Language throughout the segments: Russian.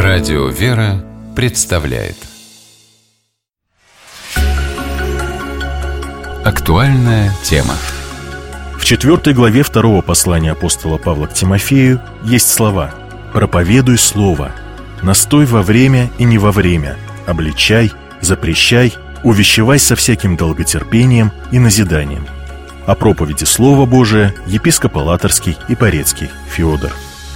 Радио «Вера» представляет актуальная тема. В 4 главе 2 послания апостола Павла к Тимофею есть слова: «Проповедуй слово, настой во время и не во время, обличай, запрещай, увещевай со всяким долготерпением и назиданием». О проповеди Слова Божия епископ Алаторский и Порецкий Феодор.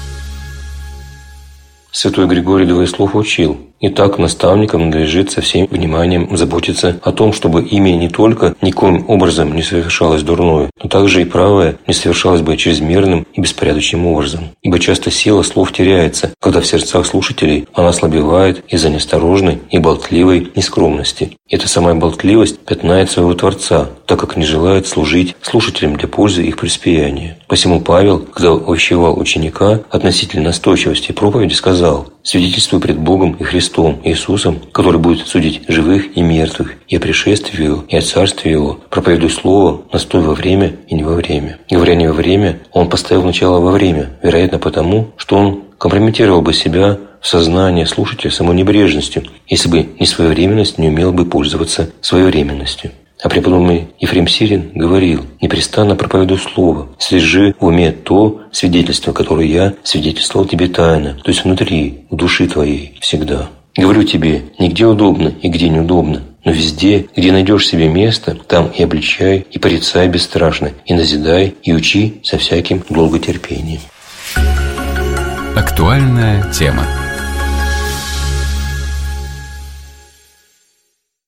Святой Григорий Двоеслов учил: «Итак, наставникам надлежит со всем вниманием заботиться о том, чтобы ими не только никоим образом не совершалось дурное, но также и правое не совершалось бы чрезмерным и беспорядочным образом. Ибо часто сила слов теряется, когда в сердцах слушателей она ослабевает из-за неосторожной и болтливой нескромности. И эта самая болтливость пятнает своего Творца, так как не желает служить слушателям для пользы их преуспеяния. Посему Павел, когда увещевал ученика относительно настойчивости проповеди, сказал: «Свидетельствуй пред Богом и Христом Иисусом, который будет судить живых и мертвых, и о пришествии Его, и о царстве Его. Проповедуй Слово, настой во время и не во время». Говоря не во время, он поставил начало во время, вероятно потому, что он компрометировал бы себя в сознании слушателя самой небрежностью, если бы несвоевременность не умела бы пользоваться своевременностью. А преподобный Ефрем Сирин говорил: «Непрестанно проповедуй Слово, слежи в уме то свидетельство, которое я свидетельствовал тебе тайно, то есть внутри, в душе твоей, всегда. Говорю тебе, нигде удобно и где неудобно, но везде, где найдешь себе место, там и обличай, и порицай бесстрашно, и назидай, и учи со всяким долготерпением». Актуальная тема.